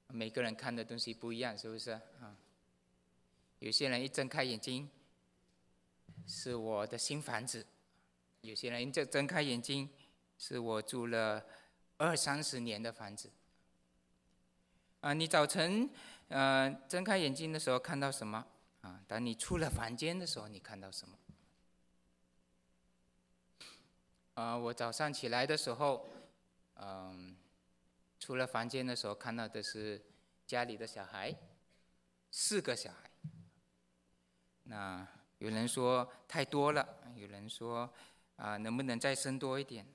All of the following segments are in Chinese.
每个人看的东西不一样，是不是啊？有些人一睁开眼睛，是我的新房子；有些人一睁开眼睛，是我住了20-30年的房子。你早晨睁开眼睛的时候看到什么？当你出了房间的时候，你看到什么？我早上起来的时候，出了房间的时候看到的是家里的小孩，4个小孩。那有人说太多了，有人说能不能再生多一点？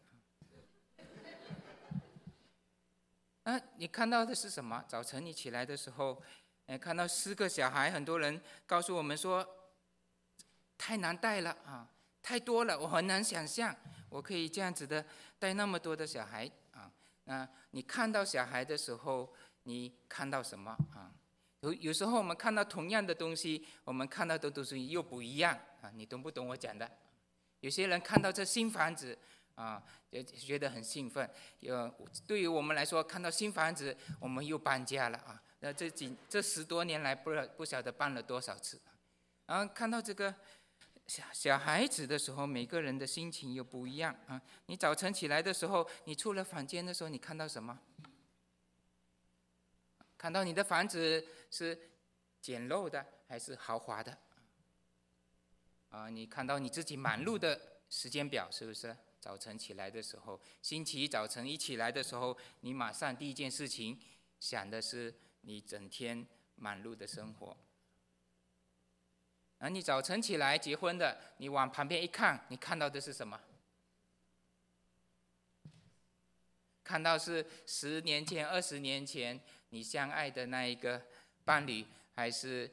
你看到的是什么？早晨你起来的时候，看到4个小孩，很多人告诉我们说，太难带了啊，太多了，我很难想象，我可以这样子的带那么多的小孩啊。那你看到小孩的时候，你看到什么啊？有时候我们看到同样的东西，我们看到的东西又不一样啊，你懂不懂我讲的？有些人看到这新房子觉得很兴奋。对于我们来说，看到新房子，我们又搬家了啊。那这10多年来，不晓得搬了多少次。然后看到这个小孩子的时候，每个人的心情又不一样啊。你早晨起来的时候，你出了房间的时候，你看到什么？看到你的房子是简陋的还是豪华的？你看到你自己忙碌的时间表，是不是？早晨起来的时候，星期一早晨一起来的时候，你马上第一件事情想的是你整天忙碌的生活。你早晨起来结婚的，你往旁边一看，你看到的是什么？看到是10年前、20年前你相爱的那一个伴侣，还是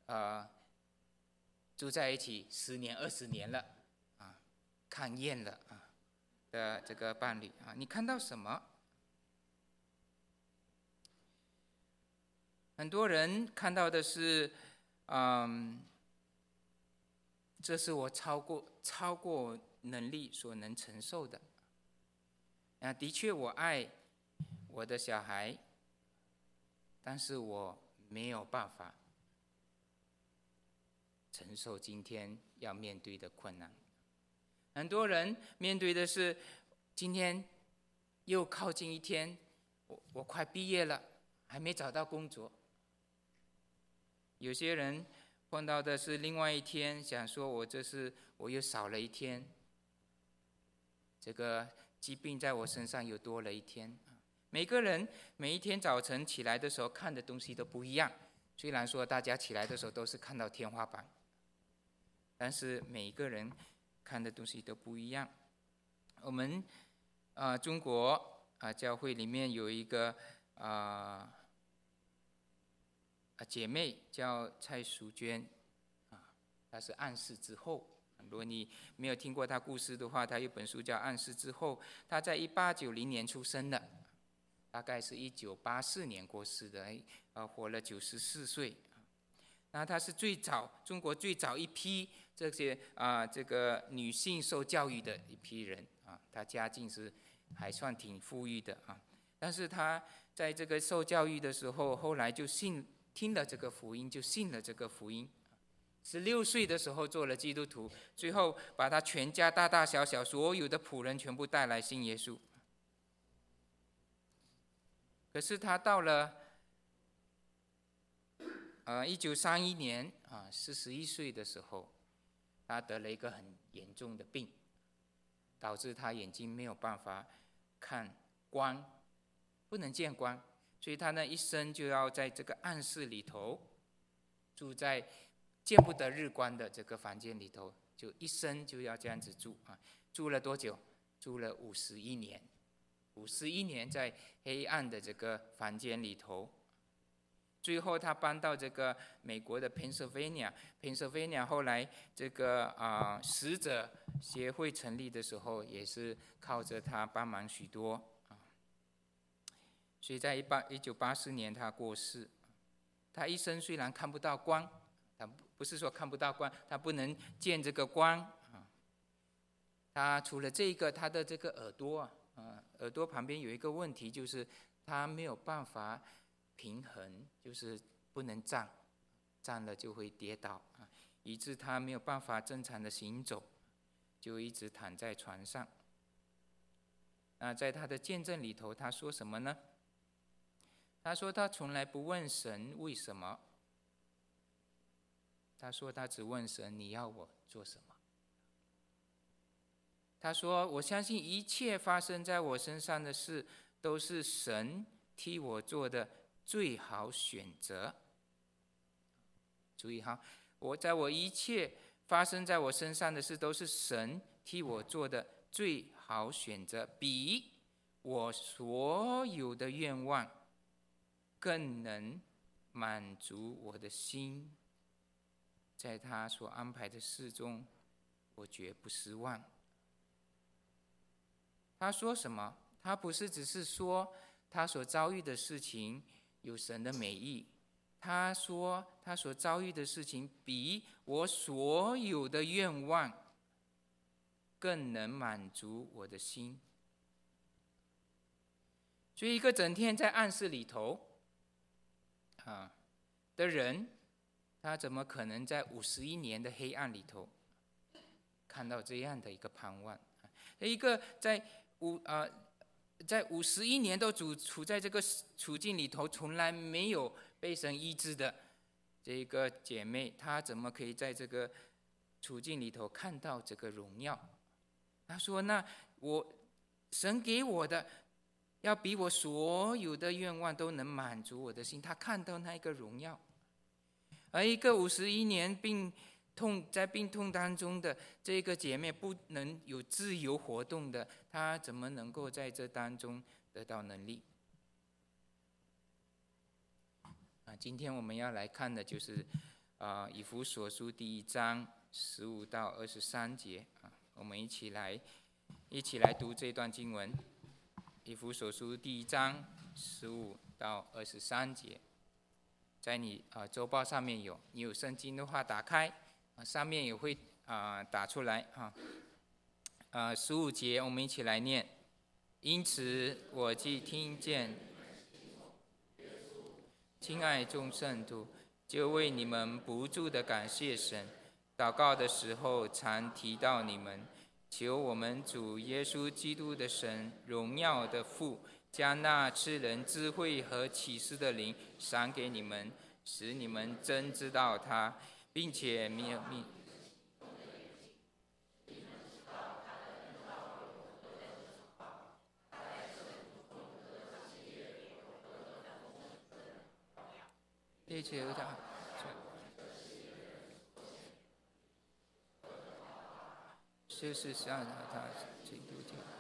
住在一起10年、20年了看厌了的这个伴侣你看到什么？很多人看到的是，这是我超过能力所能承受的。的确我爱我的小孩，但是我没有办法承受今天要面对的困难。很多人面对的是，今天又靠近一天，我快毕业了，还没找到工作。有些人碰到的是另外一天，想说我又少了一天，这个疾病在我身上又多了一天。每个人每一天早晨起来的时候看的东西都不一样，虽然说大家起来的时候都是看到天花板，但是每一个人看的东西都不一样。我们中国教会里面有一个姐妹叫蔡淑娟她是暗示之后。如果你没有听过她故事的话，她有本书叫《暗示之后》。她在1890年出生的，大概是1984年过世的，活了94岁。那她是中国最早一批这个女性受教育的一批人她家境是还算挺富裕的但是她在这个受教育的时候，后来就听了这个福音，就信了这个福音。16岁的时候做了基督徒，最后把他全家大大小小所有的仆人全部带来信耶稣。可是他到了1931年41岁的时候，他得了一个很严重的病，导致他眼睛没有办法看光，不能见光，所以他那一生就要在这个暗室里头，住在见不得日光的这个房间里头，就一生就要这样子住住了多久？住了51年，51年在黑暗的这个房间里头。最后他搬到这个美国的 Pennsylvania 后来这个使者协会成立的时候，也是靠着他帮忙许多所以在1984年他过世。他一生虽然看不到光，他不是说看不到光，他不能见这个光他除了这个，他的这个耳朵旁边有一个问题，就是他没有办法平衡，就是不能站，站了就会跌倒啊，以致他没有办法正常的行走，就一直躺在床上。那在他的见证里头，他说什么呢？他说他从来不问神为什么，他说他只问神你要我做什么。他说我相信一切发生在我身上的事都是神替我做的最好选择。注意哈，我一切发生在我身上的事都是神替我做的最好选择，比我所有的愿望更能满足我的心。在他所安排的事中，我绝不失望。他说什么？他不是只是说他所遭遇的事情有神的美意，他说他所遭遇的事情比我所有的愿望更能满足我的心。所以一个整天在暗室里头的人，他怎么可能在51年的黑暗里头看到这样的一个盼望？一个在51年都处在这个处境里头，从来没有被神医治的这个姐妹，她怎么可以在这个处境里头看到这个荣耀？她说：“那神给我的，要比我所有的愿望都能满足我的心。”她看到那个荣耀。而一个51年在病痛当中的这个姐妹，不能有自由活动的，她怎么能够在这当中得到能力？今天我们要来看的就是以弗所书第1章15到23节我们一起来读这段经文。以弗所书第1章15到23节，在你周报上面有，你有圣经的话打开，上面也会打出来15节我们一起来念。因此我既听见亲爱众圣徒，就为你们不住的感谢神，祷告的时候常提到你们，求我们主耶稣基督的神，荣耀的父，将那赐人智慧和启示的灵赏给你们，使你们真知道他，并且并且就是让他基督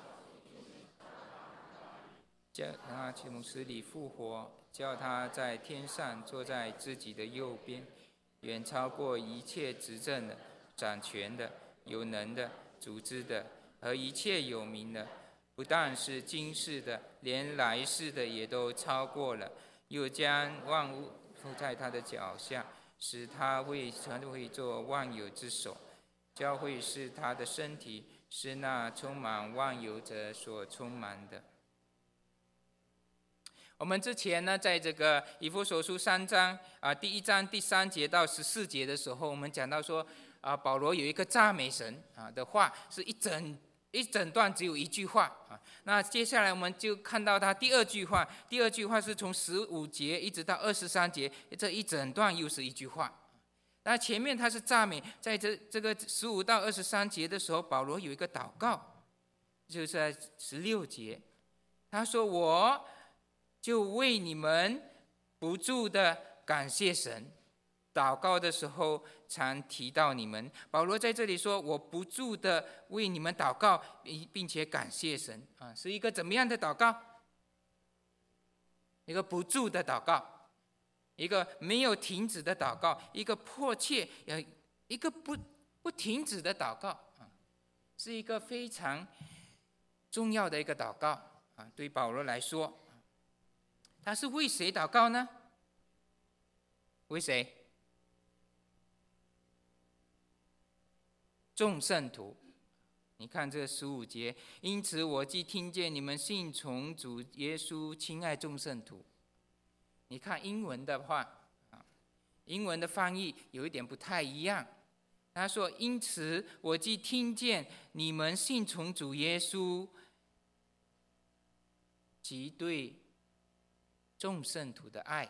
叫他从死里复活，叫他在天上坐在自己的右边，远超过一切执政的、掌权的、有能的、组织的和一切有名的，不但是今世的，连来世的也都超过了，又将万物伏在他的脚下，使他为做万有之首。教会是他的身体，是那充满万有者所充满的。我们之前呢，在这个以弗所书3章第1章第3节到14节的时候，我们讲到说保罗有一个赞美神的话，是一整段只有一句话那接下来我们就看到他第二句话是从15节一直到23节，这一整段又是一句话。那前面他是赞美，在这个15到23节的时候，保罗有一个祷告，就是在16节，他说：“我就为你们不住的感谢神，祷告的时候常提到你们。”保罗在这里说：“我不住的为你们祷告，并且感谢神。”是一个怎么样的祷告？一个不住的祷告。一个没有停止的祷告，一个迫切，一个不停止的祷告是一个非常重要的一个祷告对保罗来说，他是为谁祷告呢？为谁？众圣徒。你看这15节，因此我既听见你们信从主耶稣，亲爱众圣徒。 你看英文的话，英文的翻译有一点不太一样。他说：“因此，我既听见你们信从主耶稣，及对众圣徒的爱。”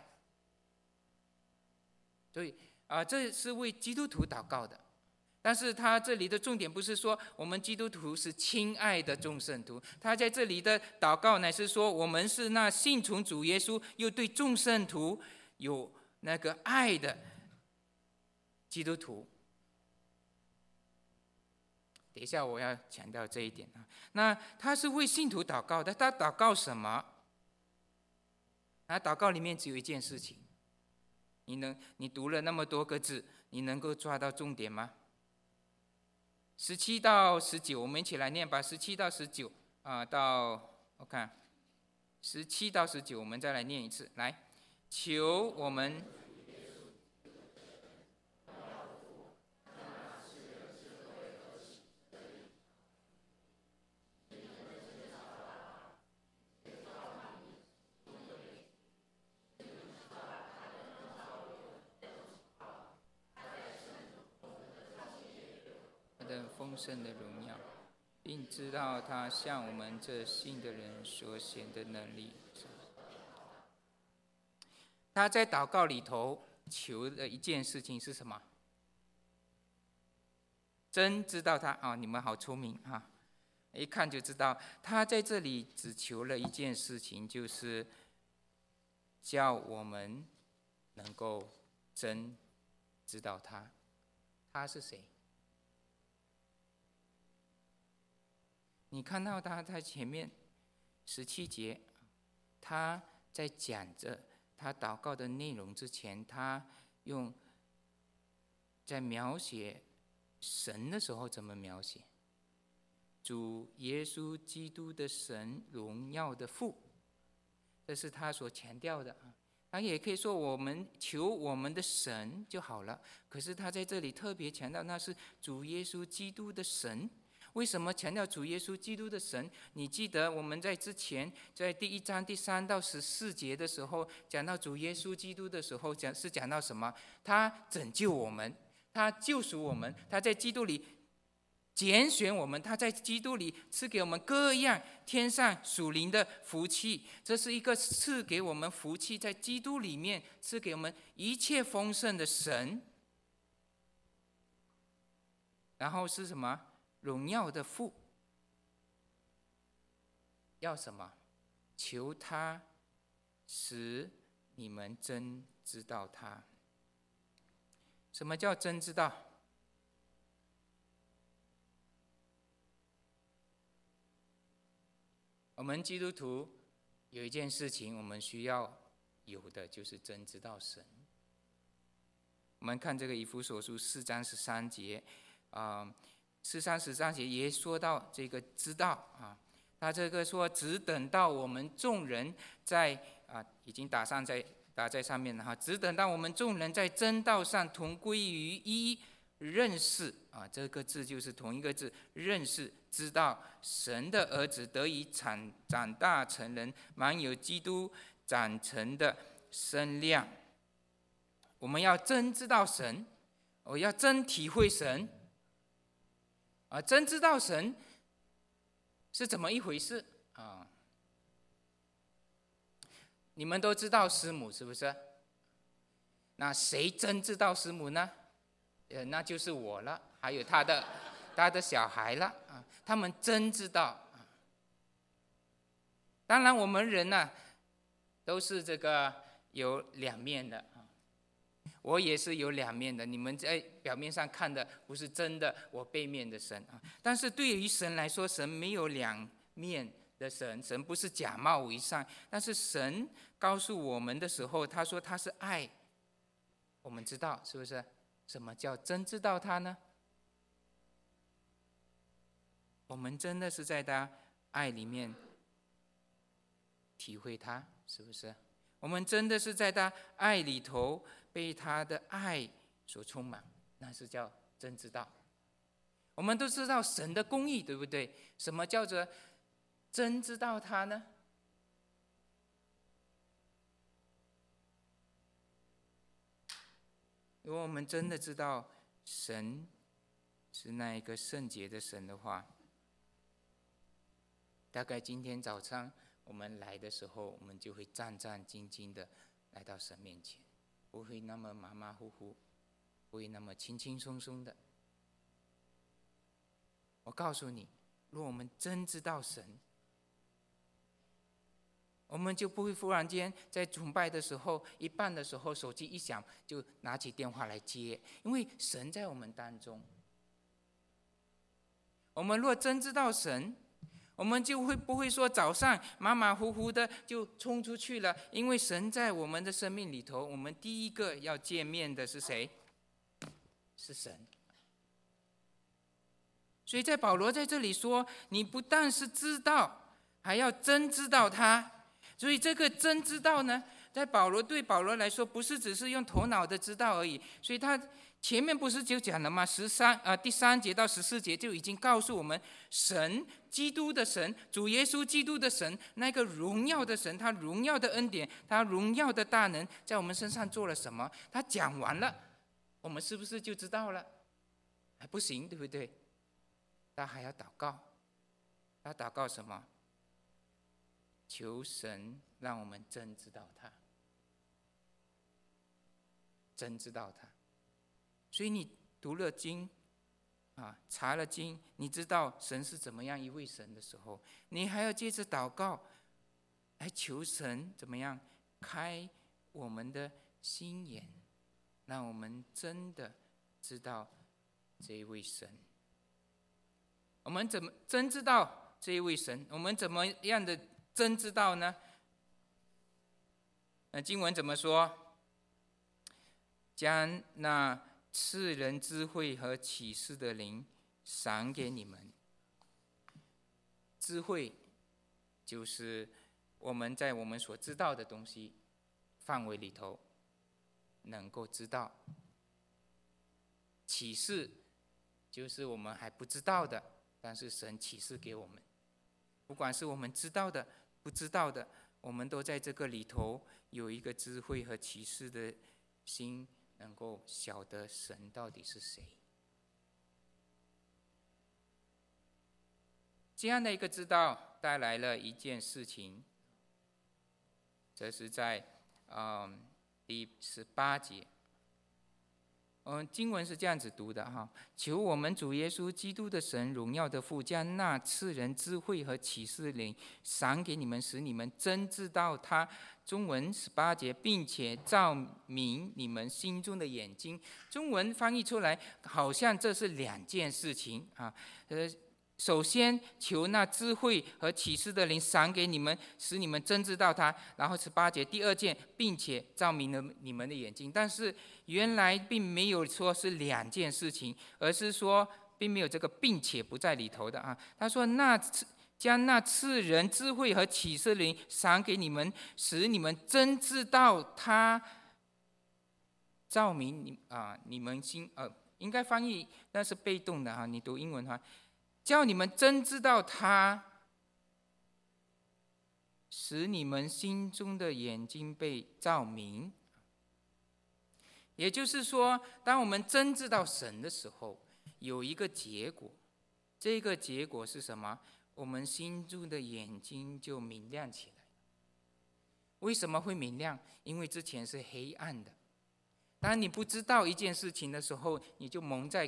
所以这是为基督徒祷告的。但是他这里的重点不是说我们基督徒是亲爱的众圣徒，他在这里的祷告乃是说我们是那信从主耶稣又对众圣徒有那个爱的基督徒。等一下我要强调这一点。那他是为信徒祷告的，他祷告什么？他祷告里面只有一件事情。你读了那么多个字，你能够抓到重点吗？17到19，我们一起来念吧。17到19我看17到19，我们再来念一次。来，求我们的丰盛的荣耀，并知道他向我们这信的人所显的能力。他在祷告里头求的一件事情是什么？真知道他你们好聪明一看就知道他在这里只求了一件事情，就是叫我们能够真知道他。他是谁？你看到他在前面17节，他在讲着他祷告的内容之前，他在描写神的时候怎么描写？主耶稣基督的神，荣耀的父，这是他所强调的。他也可以说我们求我们的神就好了，可是他在这里特别强调那是主耶稣基督的神。为什么强调主耶稣基督的神？你记得我们在之前在第1章第3到14节的时候讲到主耶稣基督的时候，讲到什么？他拯救我们，他救赎我们，他在基督里拣选我们，他在基督里赐给我们各样天上属灵的福气。这是一个赐给我们福气，在基督里面赐给我们一切丰盛的神。然后是什么？荣耀的父。要什么？求他使你们真知道他。什么叫真知道？我们基督徒有一件事情我们需要有的，就是真知道神。我们看这个以弗所书4章13节4章13节也说到这个知道他这个说只等到我们众人在已经打在上面了只等到我们众人在真道上同归于一，认识这个字就是同一个字，认识知道神的儿子得以长大成人，满有基督长成的身量。我们要真知道神，我要真体会神真知道神是怎么一回事你们都知道师母是不是？那谁真知道师母呢？那就是我了，还有他的小孩了他们真知道当然我们人都是这个有两面的我也是有两面的，你们在表面上看的不是真的我背面的神但是对于神来说，神没有两面的神不是假冒伪善。但是神告诉我们的时候，他说他是爱，我们知道是不是？什么叫真知道他呢？我们真的是在他爱里面体会他，是不是？我们真的是在他爱里头被他的爱所充满，那是叫真知道。我们都知道神的公义，对不对？什么叫做真知道他呢？ 如果我们真的知道神是那一个圣洁的神的话，大概今天早上我们来的时候，我们就会战战兢兢的来到神面前，不会那么马马虎虎，不会那么轻轻松松的。我告诉你，若我们真知道神，我们就不会忽然间在崇拜的时候，一半的时候手机一响就拿起电话来接，因为神在我们当中。我们若真知道神，我们就会不会说早上马马虎虎的就冲出去了，因为神在我们的生命里头，我们第一个要见面的是谁？是神。所以在保罗在这里说，你不但是知道，还要真知道他。所以这个真知道呢，对保罗来说，不是只是用头脑的知道而已。所以他前面不是就讲了吗？第3节到14节就已经告诉我们，神基督的神，主耶稣基督的神，那个荣耀的神，他荣耀的恩典，他荣耀的大能，在我们身上做了什么？他讲完了，我们是不是就知道了？还不行，对不对？他还要祷告，他祷告什么？求神让我们真知道他，真知道他。所以你读了经查了经，你知道神是怎么样一位神的时候，你还要接着祷告，来求神怎么样开我们的心眼，让我们真的知道这一位神。我们怎么真知道这一位神？我们怎么样的真知道呢？经文怎么说？将那赐人智慧和启示的灵赏给你们。智慧就是我们在我们所知道的东西范围里头能够知道，启示就是我们还不知道的，但是神启示给我们，不管是我们知道的不知道的，我们都在这个里头有一个智慧和启示的心，能够晓得神到底是谁。这样的一个知道带来了一件事情，这是在第18节。经文是这样子读的哈：求我们主耶稣基督的神，荣耀的父，将那赐人智慧和启示灵赏给你们，使你们真知道他。中文18节，并且照明你们心中的眼睛。中文翻译出来好像这是2件事情啊。首先求那智慧和启示的灵赏给你们，使你们真知道他。然后18节第2件，并且照明了你们的眼睛。但是原来并没有说是2件事情，而是说并没有这个并且不在里头的啊。他说将那赐人智慧和启示灵赏给你们，使你们真知道他，照明你们心应该翻译那是被动的啊。你读英文的话，叫你们真知道他，使你们心中的眼睛被照明。也就是说，当我们真知道神的时候，有一个结果，这个结果是什么？我们心中的眼睛就明亮起来。为什么会明亮？因为之前是黑暗的。当你不知道一件事情的时候，你就蒙在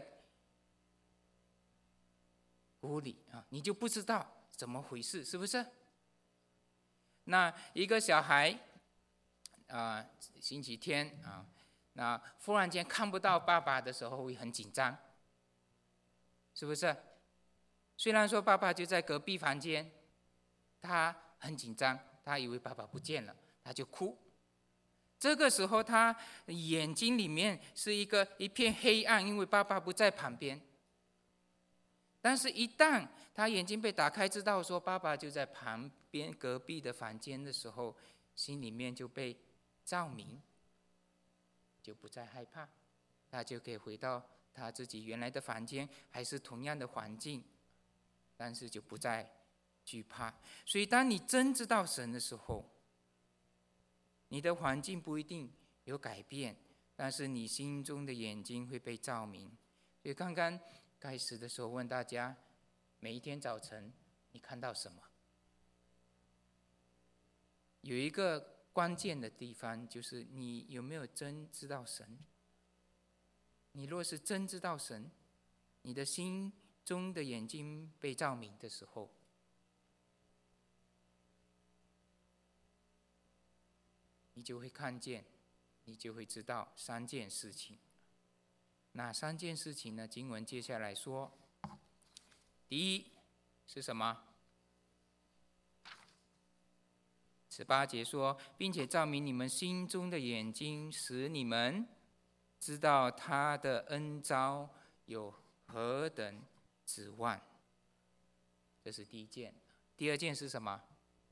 鼓里你就不知道怎么回事，是不是？那一个小孩星期天那忽然间看不到爸爸的时候会很紧张，是不是？虽然说爸爸就在隔壁房间，他很紧张，他以为爸爸不见了，他就哭。这个时候他眼睛里面是一片黑暗，因为爸爸不在旁边。但是一旦他眼睛被打开，知道说爸爸就在旁边隔壁的房间的时候，心里面就被照明，就不再害怕，他就可以回到他自己原来的房间，还是同样的环境，但是就不再惧怕。所以当你真知道神的时候，你的环境不一定有改变， 但是你心中的眼睛会被照明。所以刚刚开始的时候问大家，每一天早晨你看到什么？有一个关键的地方，就是你有没有真知道神？你若是真知道神，你的心中的眼睛被照明的时候，你就会看见，你就会知道3件事情。哪3件事情呢？经文接下来说，第一是什么？18节说，并且照明你们心中的眼睛，使你们知道他的恩召有何等指望。这是第一件。第二件是什么？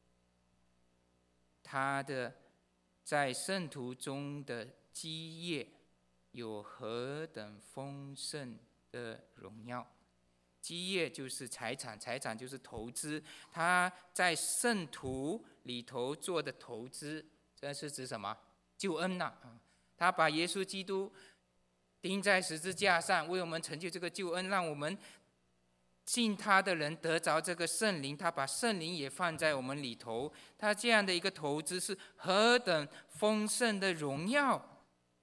他的在圣徒中的基业有何等丰盛的荣耀。基业就是财产，财产就是投资。他在圣徒里头做的投资，这是指什么？救恩呐！他把耶稣基督钉在十字架上，为我们成就这个救恩，让我们信他的人得着这个圣灵。他把圣灵也放在我们里头，他这样的一个投资是何等丰盛的荣耀。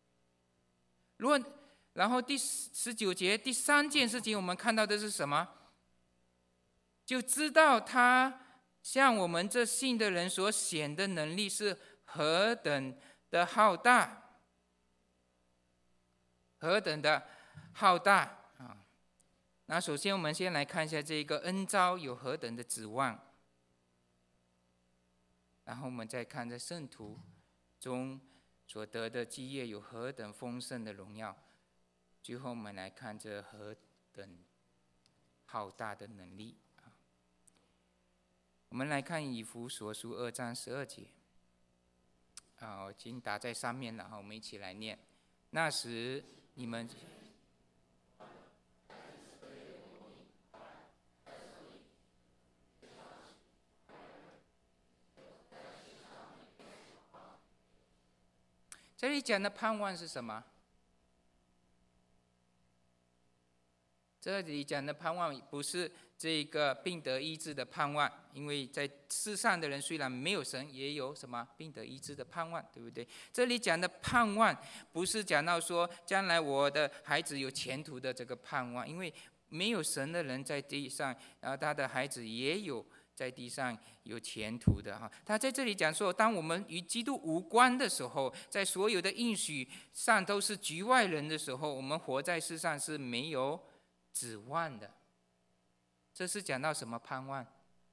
然后第19节第3件事情，我们看到的是什么？就知道他向我们这信的人所显的能力是何等的浩大，何等的浩大啊！那首先我们先来看一下这个恩召有何等的指望，然后我们再看在圣徒中所得的基业有何等丰盛的荣耀，最后我们来看这何等浩大的能力。我们来看以弗所书2章12节，我已经打在上面了，我们一起来念。那时你们这里讲的盼望是什么？这里讲的盼望不是这个病得医治的盼望，因为在世上的人虽然没有神，也有什么病得医治的盼望，对不对？这里讲的盼望不是讲到说将来我的孩子有前途的这个盼望，因为没有神的人在地上，然后他的孩子也有在地上有前途的哈。他在这里讲说，当我们与基督无关的时候，在所有的应许上都是局外人的时候，我们活在世上是没有指望的。这是讲到什么盼望？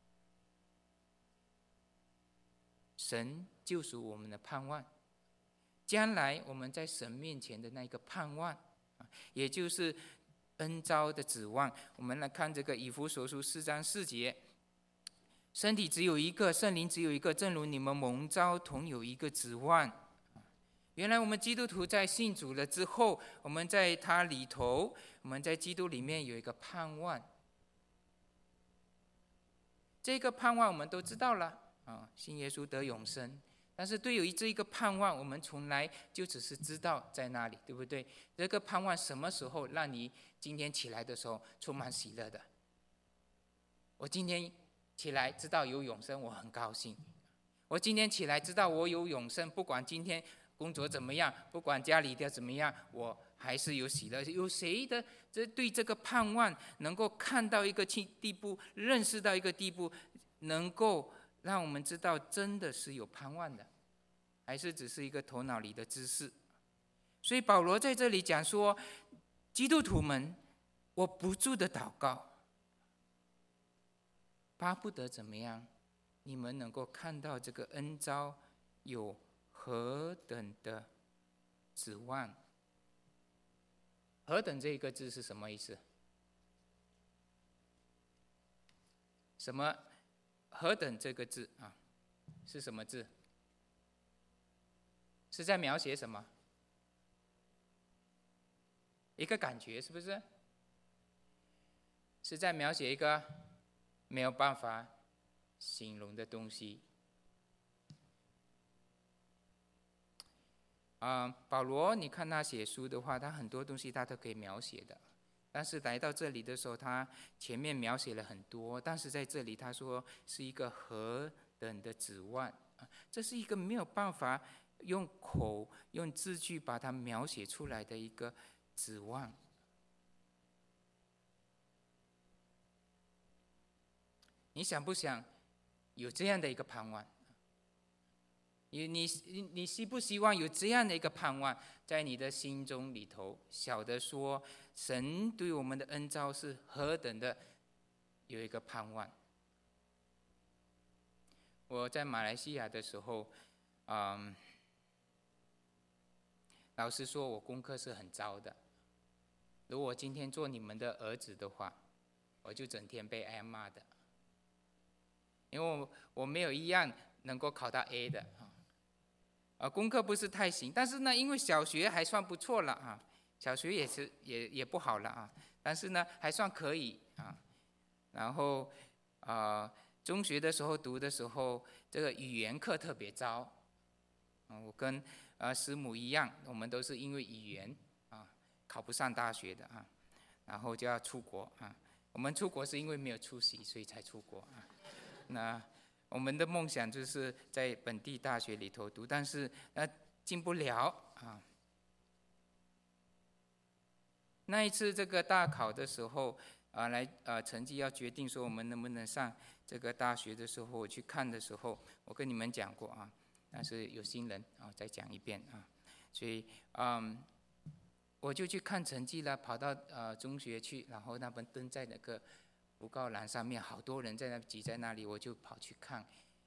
神救赎我们的盼望，将来我们在神面前的那个盼望，也就是恩召的指望。我们来看这个以弗所书4章4节，身体只有一个，圣灵只有一个，正如你们蒙召同有一个指望。原来我们基督徒在信主了之后，我们在他里头，我们在基督里面有一个盼望。这个盼望我们都知道了信耶稣得永生。但是对于这一个盼望，我们从来就只是知道在那里，对不对？这个盼望什么时候让你今天起来的时候充满喜乐的？我今天起来知道有永生，我很高兴。我今天起来知道我有永生，不管今天工作怎么样，不管家里的怎么样，我还是有喜乐。有谁的对这个盼望能够看到一个地步，认识到一个地步，能够让我们知道真的是有盼望的，还是只是一个头脑里的知识？所以保罗在这里讲说，基督徒们，我不住的祷告，巴不得怎么样？你们能够看到这个恩召有何等的指望。何等这个字是什么意思？什么何等这个字是什么字？是在描写什么？一个感觉，是不是？是在描写一个没有办法形容的东西。 保罗，你看他写书的话，他很多东西他都可以描写的，但是来到这里的时候，他前面描写了很多，但是在这里他说是一个何等的指望，这是一个没有办法用口用字句把它描写出来的一个指望。你想不想有这样的一个盼望？你希不希望有这样的一个盼望在你的心中里头，晓得说神对我们的恩召是何等的有一个盼望？我在马来西亚的时候，老实说，我功课是很糟的。如果我今天做你们的儿子的话，我就整天被挨骂的，因为我没有一样能够考到 A 的。功课不是太行，但是呢，因为小学还算不错了啊，小学也不好了啊，但是呢还算可以啊。然后中学的时候读的时候，这个语言课特别糟，我跟师母一样，我们都是因为语言考不上大学的啊，然后就要出国啊。我们出国是因为没有出息，所以才出国啊。那我们的梦想就是在本地大学里头读，但是进不了啊。那一次这个大考的时候成绩要决定说我们能不能上这个大学的时候，我去看的时候，我跟你们讲过啊，但是有新人再讲一遍啊。所以我就去看成绩了，跑到中学去，然后那边登在那个布告栏上面，好多人在那挤在那里，我就跑去看。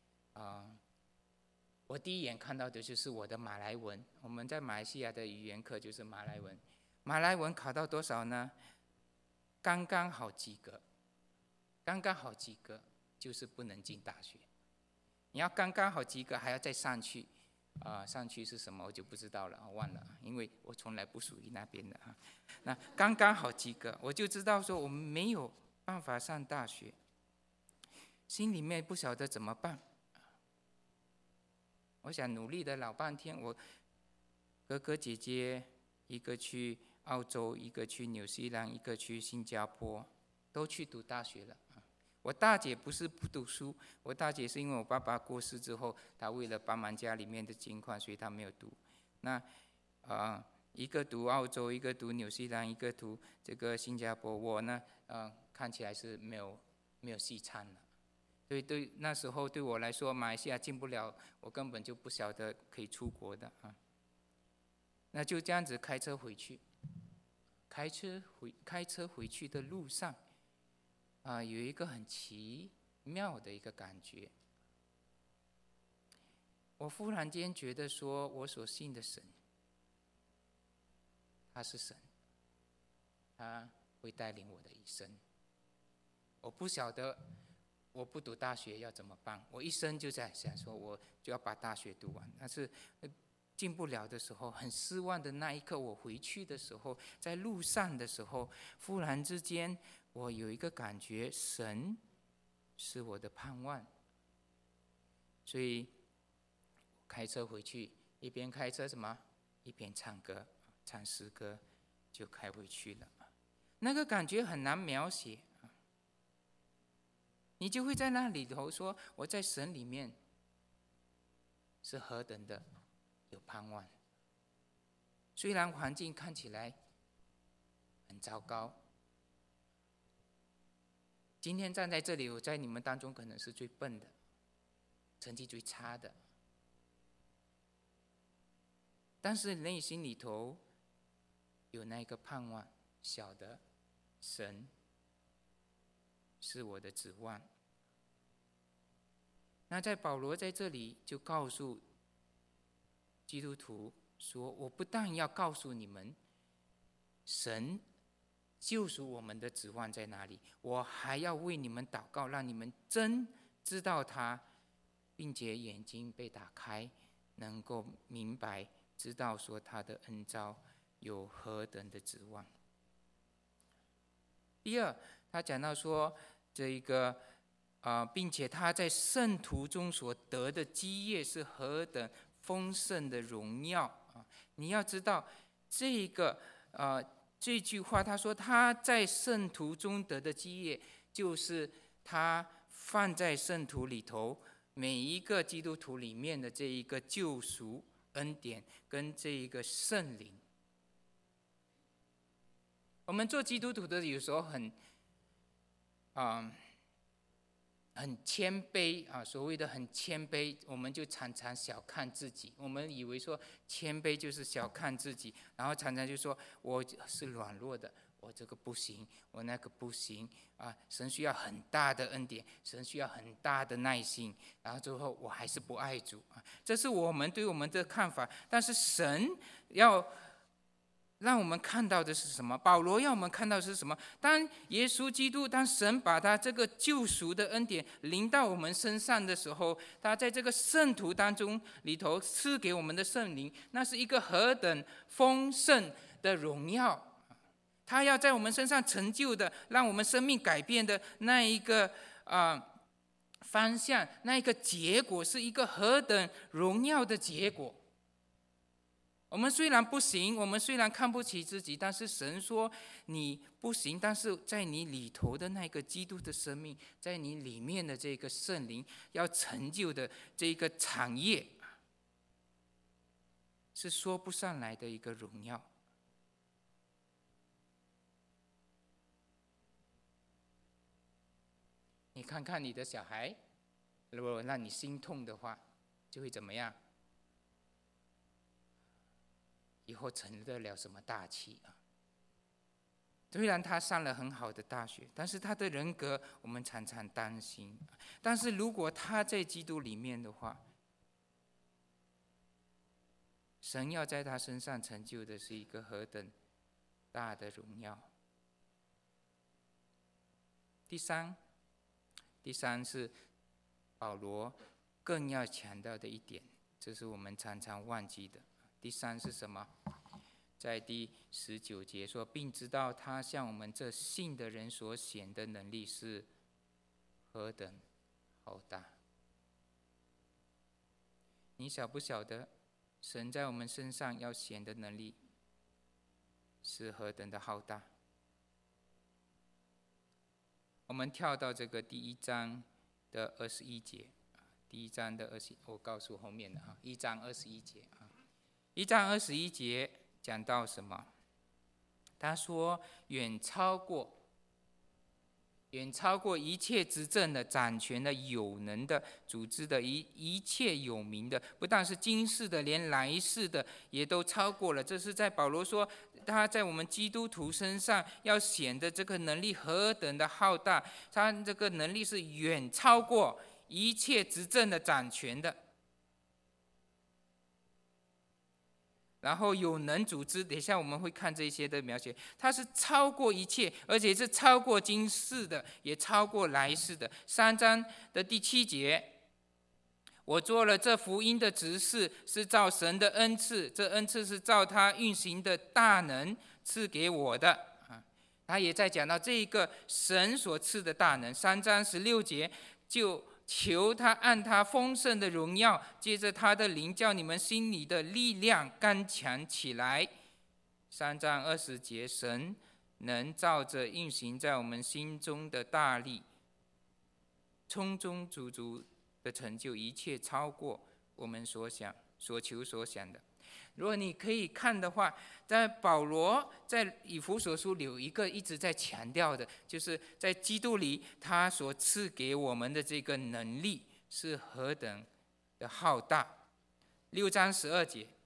我第一眼看到的就是我的马来文，我们在马来西亚的语言课就是马来文。马来文考到多少呢？刚刚好及格，刚刚好及格就是不能进大学。你要刚刚好及格，还要再上去。上去是什么我就不知道了，忘了，因为我从来不属于那边的啊。那刚刚好及格，我就知道说我们没有办法上大学，心里面不晓得怎么办。我想努力的老半天，我哥哥姐姐一个去澳洲，一个去纽西兰，一个去新加坡，都去读大学了。我大姐不是不读书，我大姐是因为我爸爸过世之后，她为了帮忙家里面的情况，所以她没有读。那一个读澳洲，一个读纽西兰，一个读这个新加坡。我呢，看起来是没有戏唱了。对，那时候对我来说，马来西亚进不了，我根本就不晓得可以出国的啊。那就这样子开车回去，开车回去的路上。有一个很奇妙的一个感觉，我忽然间觉得说，我所信的神，他是神，他会带领我的一生。我不晓得我不读大学要怎么办，我一生就在想说，我就要把大学读完。但是进不了的时候，很失望的那一刻，我回去的时候，在路上的时候，忽然之间我有一个感觉，神是我的盼望。所以开车回去，一边开车一边唱歌，唱诗歌，就开回去了。那个感觉很难描写，你就会在那里头说，我在神里面是何等的有盼望。虽然环境看起来很糟糕，今天站在这里，我在你们当中可能是最笨的，成绩最差的，但是内心里头有那个盼望，晓得神是我的指望。那在保罗在这里就告诉基督徒说，我不但要告诉你们神救赎我们的指望在哪里，我还要为你们祷告，让你们真知道他，并且眼睛被打开，能够明白知道说他的恩召有何等的指望。第二，他讲到说这一个并且他在圣徒中所得的基业是何等丰盛的荣耀啊！ 你要知道这句话，他说他在圣徒中得的基业，就是他放在圣徒里头每一个基督徒里面的这一个救赎恩典跟这一个圣灵。我们做基督徒的有时候很谦卑啊，所谓的很谦卑，我们就常常小看自己。我们以为说谦卑就是小看自己，然后常常就说我是软弱的，我这个不行，我那个不行啊。神需要很大的恩典，神需要很大的耐心，然后最后我还是不爱主啊。这是我们对我们的看法，但是神要让我们看到的是什么？保罗要我们看到的是什么？当耶稣基督，当神把他这个救赎的恩典临到我们身上的时候，他在这个圣徒当中里头赐给我们的圣灵，那是一个何等丰盛的荣耀！他要在我们身上成就的，让我们生命改变的那一个方向，那一个结果，是一个何等荣耀的结果！我们虽然不行，我们虽然看不起自己，但是神说你不行，但是在你里头的那个基督的生命，在你里面的这个圣灵要成就的这个产业，是说不上来的一个荣耀。你看看你的小孩，如果让你心痛的话，就会怎么样？以后成得了什么大器啊？虽然他上了很好的大学，但是他的人格我们常常担心。但是如果他在基督里面的话，神要在他身上成就的是一个何等大的荣耀。第三是保罗更要强调的一点，这是我们常常忘记的。第三是什么？在第19节说，并知道他向我们这信的人所显的能力是何等浩大。你晓不晓得神在我们身上要显的能力是何等的浩大？我们跳到这个第1章的21节，第1章的20，我告诉后面的1章21节1章21节讲到什么？他说远超过一切执政的、掌权的、有能的、组织的、一切有名的，不但是今世的，连来世的也都超过了。这是在保罗说他在我们基督徒身上要显的这个能力何等的浩大，他这个能力是远超过一切执政的、掌权的。然后有能组织，等一下我们会看这些的描写，它是超过一切，而且是超过今世的，也超过来世的。3章的第7节，我做了这福音的执事，是照神的恩赐，这恩赐是照他运行的大能赐给我的。他也在讲到这一个神所赐的大能。3章16节，就求他按他丰盛的荣耀，借着他的灵，叫你们心里的力量刚强起来。3章20节，神能照着运行在我们心中的大力，充充足足的成就一切，超过我们所想、所求、所想的。如果你可以看的话，在保罗在以弗所书有一个一直在强调的，就是在基督里他所赐给我们的这个能力是何等的浩大。6章12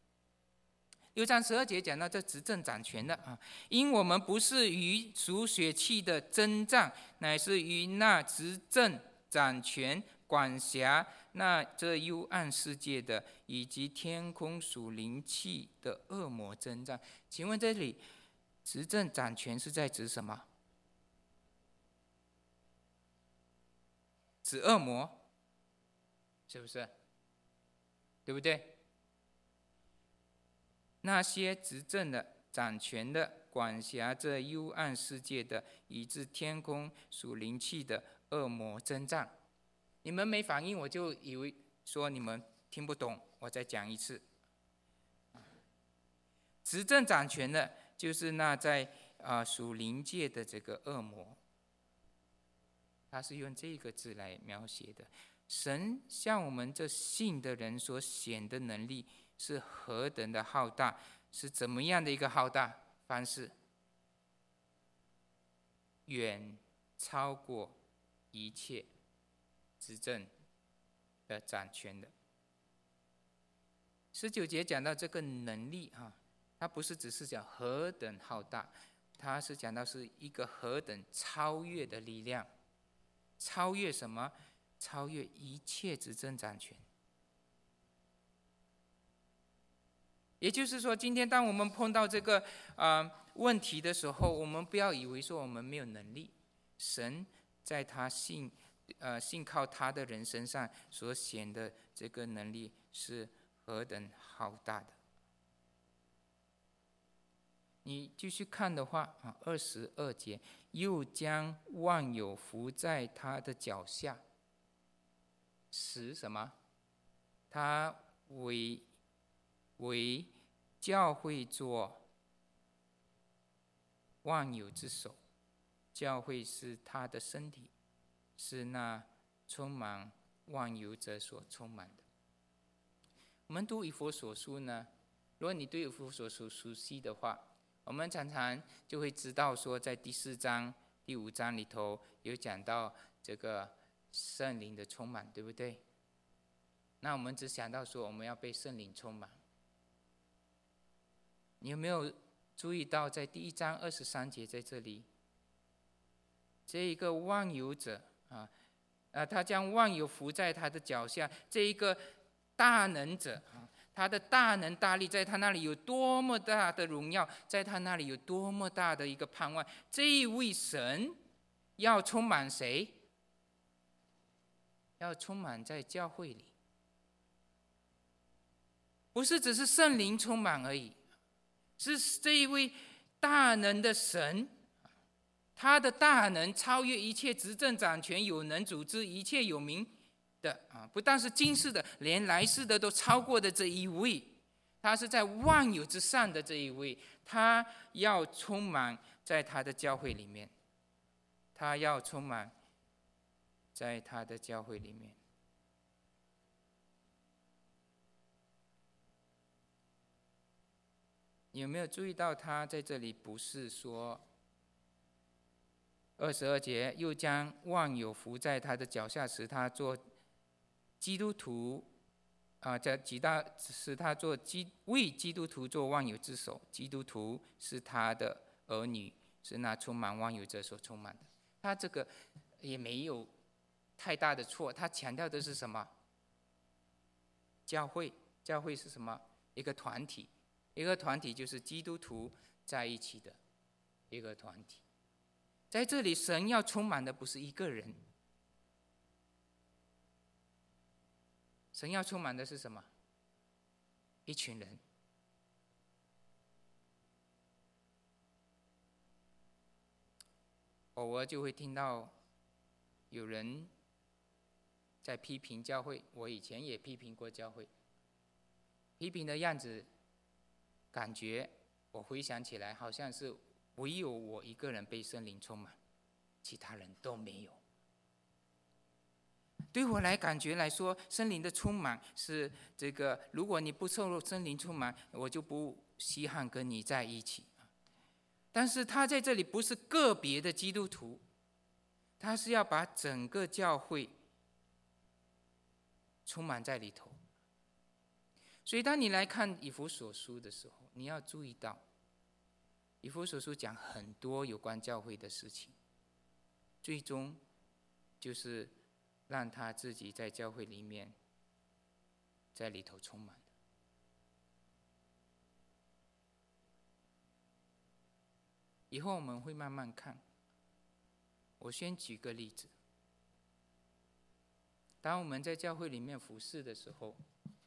节讲到这执政掌权的因我们不是与属血气的征战，乃是与那执政掌权管辖那这幽暗世界的，以及天空属灵气的恶魔征战。请问这里执政掌权是在指什么？指恶魔，是不是？对不对？那些执政的、掌权的、管辖这幽暗世界的，以致天空属灵气的恶魔征战。你们没反应，我就以为说你们听不懂，我再讲一次。 执政掌权的，就是那在属灵界的这个恶魔。他是用这个字来描写的。神向我们这信的人所显的能力是何等的浩大，是怎么样的一个浩大方式？远超过一切执政的掌权的。19节讲到这个能力它不是只是讲何等浩大，它是讲到是一个何等超越的力量。超越什么？超越一切执政掌权。也就是说，今天当我们碰到这个问题的时候，我们不要以为说我们没有能力。神在他信靠他的人身上所显的这个能力是何等浩大的。你继续看的话22节，又将万有伏在他的脚下，使什么？他为教会做万有之首。教会是他的身体，是那充满万有者所充满的。我们读以弗所书呢，如果你对以弗所书熟悉的话，我们常常就会知道说，在第4章、第5章里头有讲到这个圣灵的充满，对不对？那我们只想到说我们要被圣灵充满。你有没有注意到在第1章23节在这里，这一个万有者他将万有伏在他的脚下，这一个大能者他的大能大力，在他那里有多么大的荣耀，在他那里有多么大的一个盼望。这一位神要充满谁？要充满在教会里，不是只是圣灵充满而已，是这一位大能的神，他的大能超越一切执政掌权，有能组织一切有名的不但是今世的，连来世的都超过的这一位，他是在万有之上的这一位，他要充满在他的教会里面，他要充满在他的教会里面。你有没有注意到他在这里不是说22节，又将万有伏在他的脚下，使他做基督徒使他做为基督徒做万有之首。基督徒是他的儿女，是那充满万有者所充满的。他这个也没有太大的错，他强调的是什么？教会。教会是什么？一个团体，一个团体就是基督徒在一起的一个团体。在这里，神要充满的不是一个人，神要充满的是什么？一群人。偶尔就会听到有人在批评教会，我以前也批评过教会，批评的样子，感觉我回想起来好像是唯有我一个人被圣灵充满，其他人都没有。对我感觉来说，圣灵的充满是这个，如果你不受圣灵充满，我就不稀罕跟你在一起。但是他在这里不是个别的基督徒，他是要把整个教会充满在里头。所以当你来看以弗所书的时候，你要注意到以弗所书讲很多有关教会的事情，最终就是让他自己在教会里面在里头充满的。以后我们会慢慢看。我先举个例子，当我们在教会里面服侍的时候，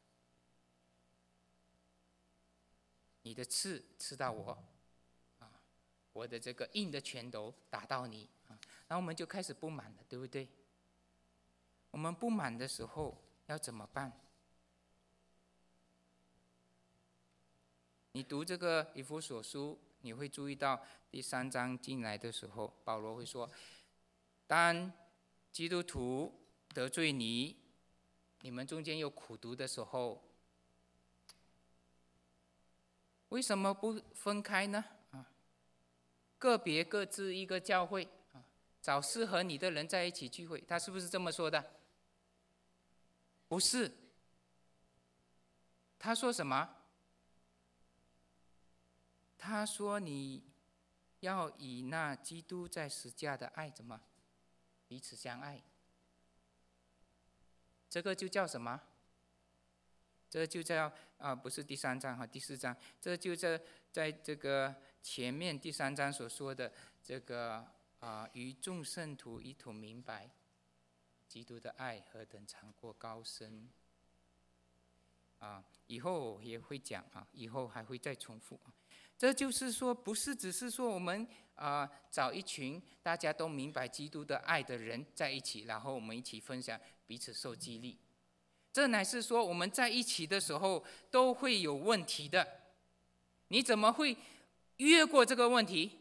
你的刺刺到我我的这个硬的拳头打到你然后我们就开始不满了，对不对？我们不满的时候要怎么办？ 你读这个以弗所书，你会注意到第3章进来的时候，保罗会说，当基督徒得罪你，你们中间有苦毒的时候，为什么不分开呢？个别各自一个教会，找适合你的人在一起聚会。他是不是这么说的？不是。他说什么？他说你要以那基督在十架的爱，怎么彼此相爱？这个就叫什么？这就叫不是第3章第4章，这就在这个前面第3章所说的这个与众圣徒一同明白基督的爱何等长阔高深。以后也会讲以后还会再重复。这就是说，不是只是说我们找一群大家都明白基督的爱的人在一起，然后我们一起分享，彼此受激励。这乃是说我们在一起的时候都会有问题的，你怎么会越过这个问题？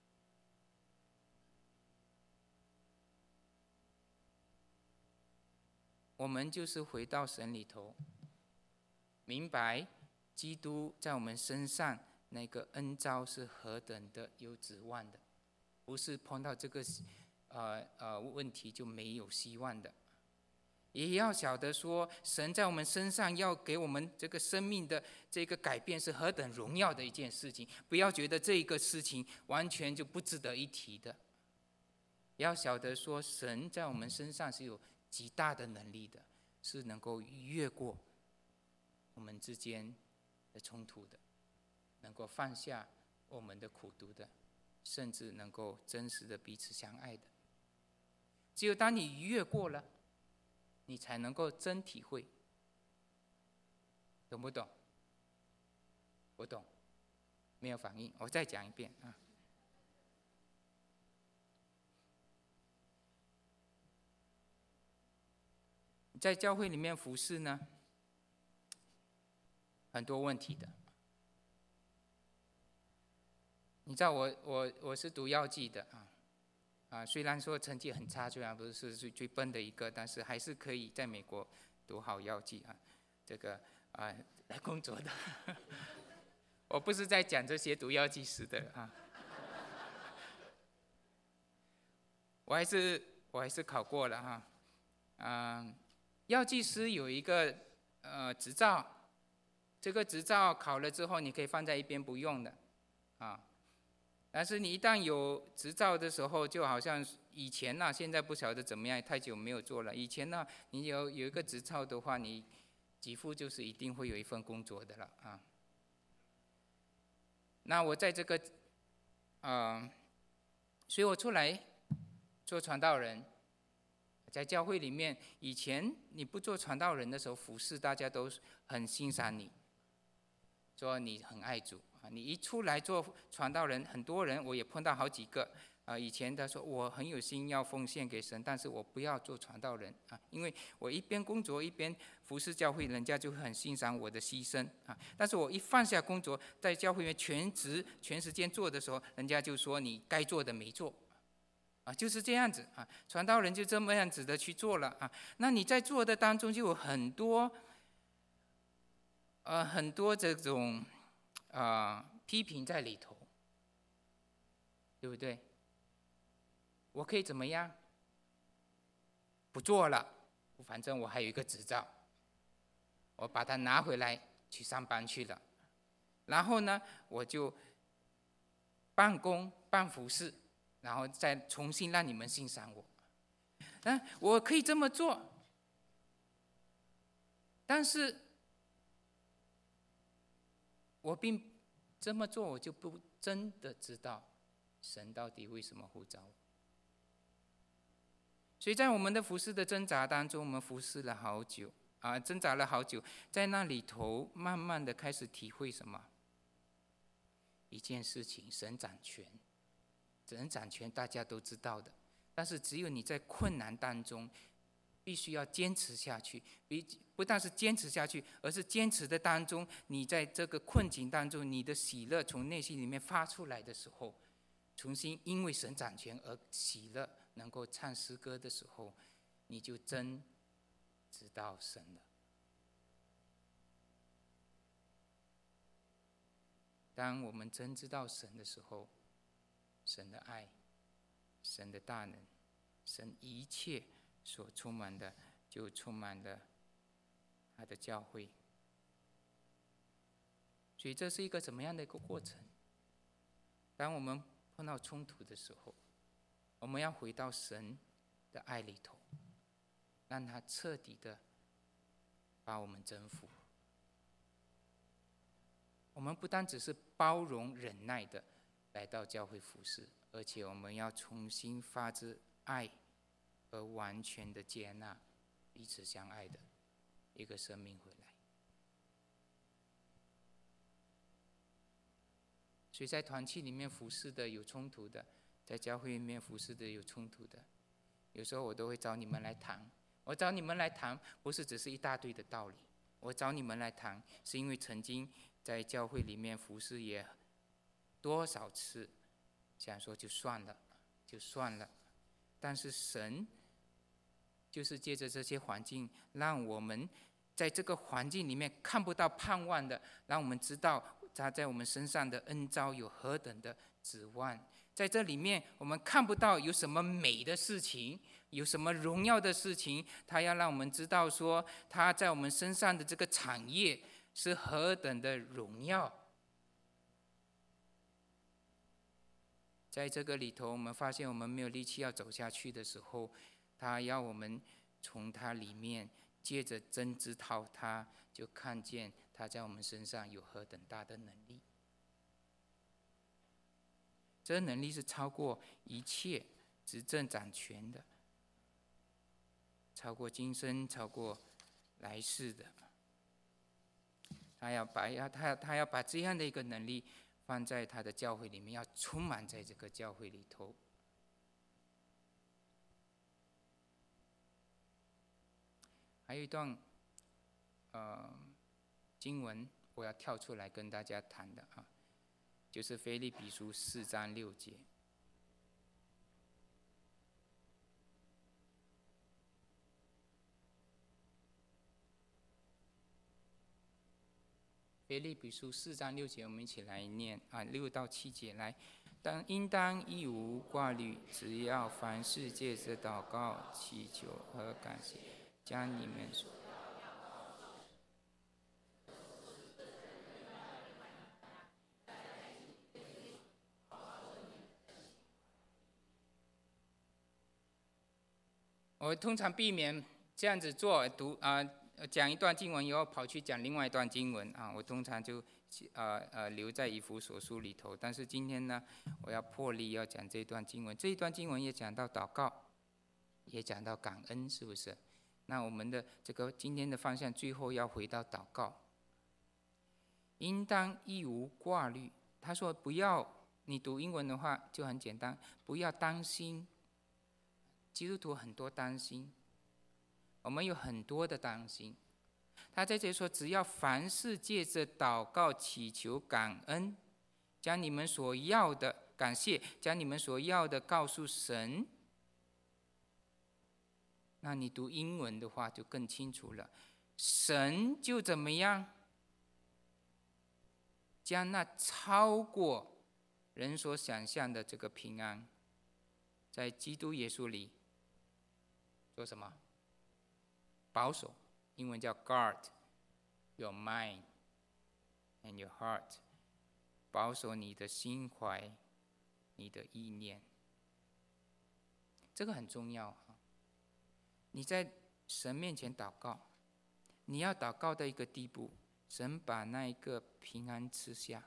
我们就是回到神里头，明白基督在我们身上那个恩召是何等的有指望的，不是碰到这个问题就没有希望的。也要晓得说，神在我们身上要给我们这个生命的这个改变是何等荣耀的一件事情，不要觉得这个事情完全就不值得一提的。要晓得说，神在我们身上是有极大的能力的，是能够越过我们之间的冲突的，能够放下我们的苦毒的，甚至能够真实的彼此相爱的。只有当你越过了，你才能够真体会。懂不懂？不懂，没有反应，我再讲一遍在教会里面服侍呢，很多问题的。你知道我是读药剂的虽然说成绩很差，虽然不是最笨的一个，但是还是可以在美国读好药剂这个来工作的。我不是在讲这些读药剂师的我还是考过了药剂师有一个执照，这个执照考了之后，你可以放在一边不用的但是你一旦有执照的时候，就好像以前现在不晓得怎么样，太久没有做了。以前你有一个执照的话，你几乎就是一定会有一份工作的了那我在这个所以我出来做传道人，在教会里面，以前你不做传道人的时候，服侍大家都很欣赏你，说你很爱主你一出来做传道人，很多人我也碰到好几个以前他说我很有心要奉献给神，但是我不要做传道人因为我一边工作一边服侍教会，人家就会很欣赏我的牺牲但是我一放下工作，在教会里面全时间做的时候，人家就说你该做的没做就是这样子传道人就这么样子的去做了那你在做的当中就有很多这种批评在里头，对不对？我可以怎么样？不做了，反正我还有一个执照，我把它拿回来去上班去了。然后呢，我就办公办服侍，然后再重新让你们欣赏我。我可以这么做，但是我并这么做，我就不真的知道神到底为什么呼召我。所以在我们的服侍的挣扎当中，我们服侍了好久挣扎了好久，在那里头慢慢的开始体会什么？一件事情，神掌权，神掌权大家都知道的，但是只有你在困难当中， 必须要坚持下去，不但是坚持下去，而是坚持的当中，你在这个困境当中，你的喜乐从内心里面发出来的时候，重新因为神掌权而喜乐，能够唱诗歌的时候，你就真知道神了。当我们真知道神的时候，神的爱，神的大能，神一切所充满的，就充满了他的教会。所以这是一个怎么样的一个过程？当我们碰到冲突的时候，我们要回到神的爱里头，让他彻底的把我们征服。我们不单只是包容忍耐的来到教会服侍，而且我们要重新发自爱和完全的接纳彼此相爱的一个生命回来。所以在团契里面服侍的有冲突的，在教会里面服侍的有冲突的，有时候我都会找你们来谈。我找你们来谈，不是只是一大堆的道理，我找你们来谈，是因为曾经在教会里面服侍也多少次想说就算了，但是神就是借着这些环境，让我们在这个环境里面看不到盼望的，让我们知道他在我们身上的恩召有何等的指望。在这里面我们看不到有什么美的事情，有什么荣耀的事情，他要让我们知道说他在我们身上的这个产业是何等的荣耀。在这个里头，我们发现我们没有力气要走下去的时候，他要我们从他里面借着真知道他，就看见他在我们身上有何等大的能力。这个能力是超过一切执政掌权的，超过今生，超过来世的。他要把这样的一个能力放在他的教会里面，要充满在这个教会里头。还有一段经文，我要跳出来跟大家谈的啊，就是腓立比书4章6节。腓立比书4章6节，我们一起来念啊，6到7节来。应当一无挂虑，只要凡事借着祷告、祈求和感谢，将你们所我通常避免这样子做，讲一段经文以后跑去讲另外一段经文啊，我通常就留在以弗所书里头。但是今天呢，我要破例要讲这段经文。这一段经文也讲到祷告，也讲到感恩，是不是？那我们的这个今天的方向，最后要回到祷告。应当一无挂虑。他说不要，你读英文的话就很简单，不要担心。基督徒很多担心，我们有很多的担心。他在这里说，只要凡事借着祷告、祈求、感恩，将你们所要的感谢，将你们所要的告诉神。那你读英文的话就更清楚了，神就怎么样？将那超过人所想象的这个平安，在基督耶稣里做什么？保守，英文叫 guard your mind and your heart， 保守你的心怀，你的意念，这个很重要。你在神面前祷告，你要祷告到一个地步，神把那一个平安赐下。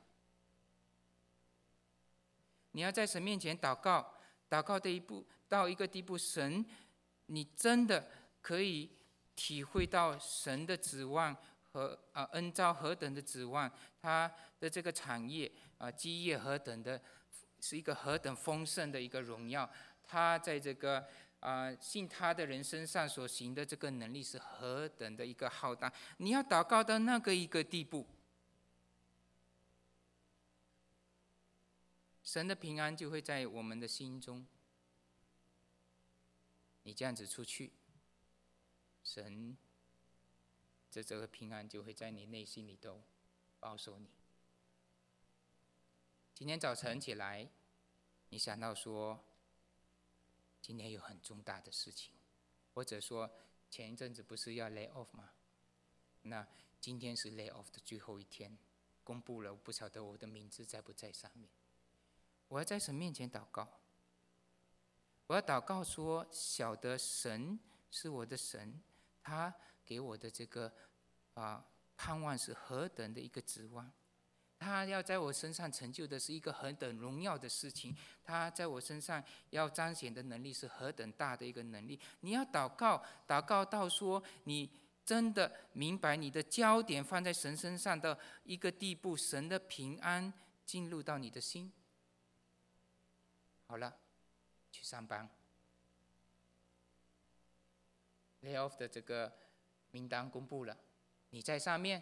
你要在神面前祷告，祷告到一个地步，神，你真的可以体会到神的指望和恩召何等的指望，他的这个产业基业何等的，是一个何等丰盛的一个荣耀。他在这个信他的人身上所行的这个能力是何等的一个浩大。你要祷告到那个一个地步，神的平安就会在我们的心中。你这样子出去，神这个平安就会在你内心里头保守你。今天早晨起来，你想到说今天有很重大的事情，或者说前一阵子不是要 lay off 吗？那今天是 lay off 的最后一天，公布了，我不晓得我的名字在不在上面。我要在神面前祷告，我要祷告说，晓得神是我的神，他给我的这个盼望是何等的一个指望。他要在我身上成就的是一个何等荣耀的事情，他在我身上要彰显的能力是何等大的一个能力。你要祷告，祷告到说你真的明白你的焦点放在神身上的一个地步，神的平安进入到你的心。好了，去上班 ，lay off 的这个名单公布了，你在上面。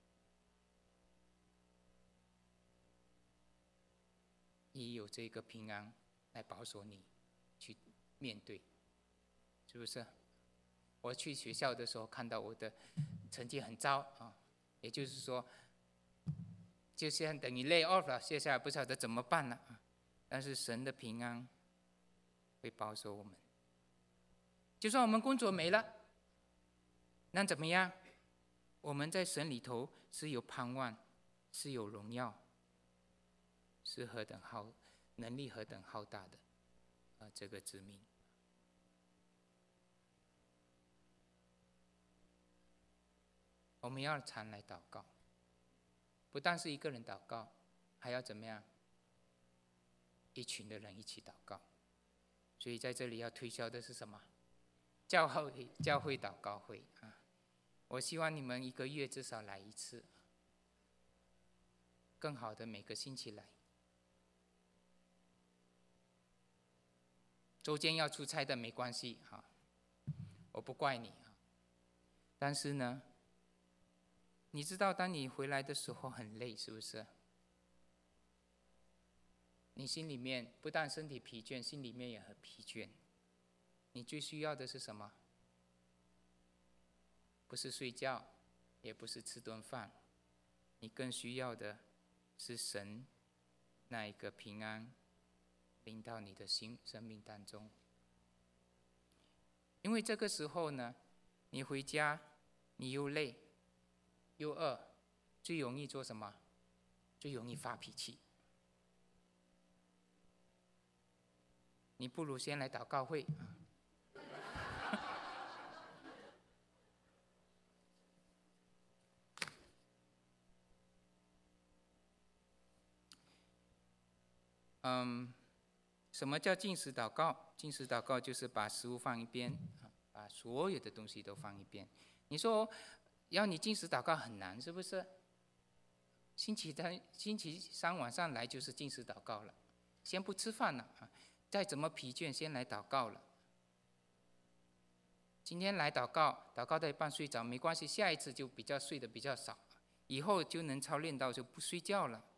你有这个平安来保守你去面对，是不是？我去学校的时候看到我的成绩很糟也就是说，就像等于 lay off 了，接下来不晓得怎么办了但是神的平安会保守我们。就算我们工作没了，那怎么样？我们在神里头是有盼望，是有荣耀。是何等能力何等浩大的这个指明。我们要常来祷告，不但是一个人祷告，还要怎么样？一群的人一起祷告。所以在这里要推销的是什么？教会祷告会我希望你们一个月至少来一次，更好的每个星期来。周间要出差的没关系我不怪你但是呢，你知道当你回来的时候很累，是不是？你心里面不但身体疲倦，心里面也很疲倦。你最需要的是什么？不是睡觉，也不是吃顿饭，你更需要的是神那一个平安临到你的生命当中。因为这个时候呢，你回家你又累又饿，最容易做什么？最容易发脾气。你不如先来祷告会什么叫禁食祷告？禁食祷告就是把食物放一边把所有的东西都放一边。你说要你禁食祷告很难，是不是？星期三晚上来就是禁食祷告了，先不吃饭了再怎么疲倦，先来祷告了。今天来祷告，祷告到一半睡着没关系，下一次就睡得比较少，以后就能操练到就不睡觉了。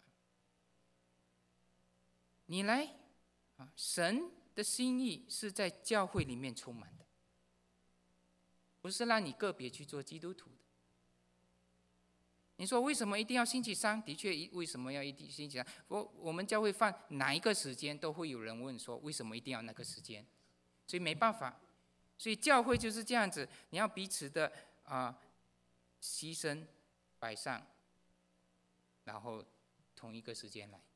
你来神的心意是在教会里面充满的，不是让你个别去做基督徒的。你说为什么一定要星期三？的确，为什么要一定星期三？我们教会放哪一个时间，都会有人问说为什么一定要那个时间？所以没办法，所以教会就是这样子，你要彼此的牺牲摆上，然后同一个时间来。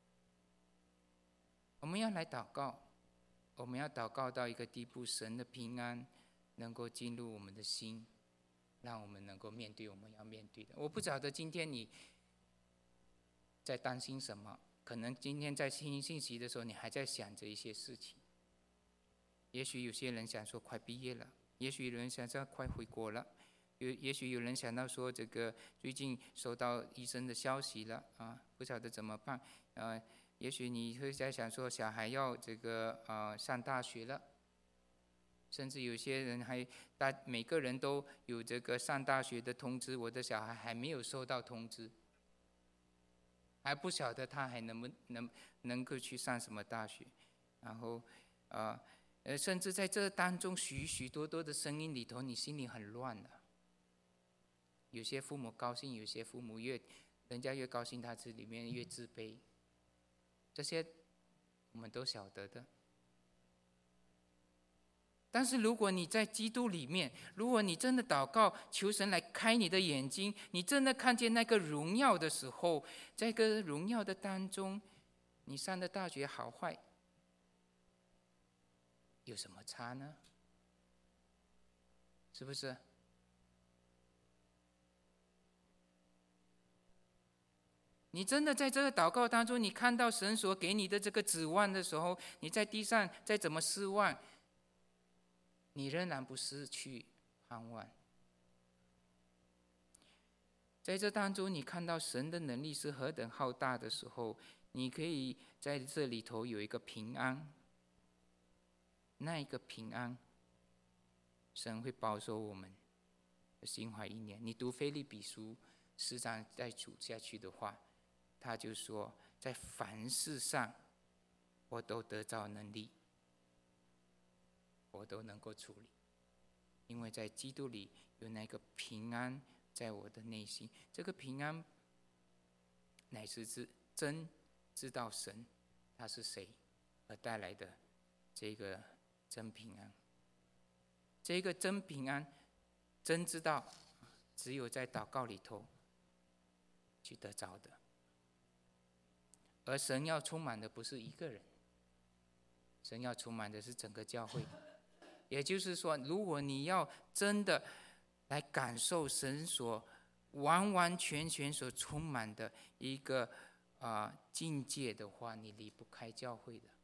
我们要来祷告，我们要祷告到一个地步，神的平安能够进入我们的心，让我们能够面对我们要面对的。我不晓得今天你在担心什么，可能今天在听信息的时候，你还在想着一些事情。也许有些人想说快毕业了，也许有人想说快回国了，也许有人想到说这个最近收到医生的消息了不晓得怎么办也许你会在想说小孩要这个上大学了， 甚至有些人每个人都有这个上大学的通知，我的小孩还没有收到通知，还不晓得他还能够去上什么大学。然后甚至在这当中许许多多的声音里头，你心里很乱的。有些父母高兴，有些父母人家越高兴，他这里面越自卑，这些我们都晓得的。但是如果你在基督里面，如果你真的祷告求神来开你的眼睛，你真的看见那个荣耀的时候，在这个荣耀的当中，你上的大学好坏有什么差呢？是不是？你真的在这个祷告当中，你看到神所给你的这个指望的时候，你在地上再怎么失望，你仍然不失去盼望。在这当中，你看到神的能力是何等浩大的时候，你可以在这里头有一个平安。那一个平安，神会保守我们的心怀意念。你读腓立比书4章再读下去的话，他就说，在凡事上我都得着能力，我都能够处理，因为在基督里有那个平安在我的内心。这个平安乃是真知道神他是谁而带来的这个真平安。这个真平安真知道只有在祷告里头去得着的。而神要充满的不是一个人，神要充满的是整个教会。也就是说，如果你要真的来感受神所完完全全所充满的一个境界的话，你离不开教会的，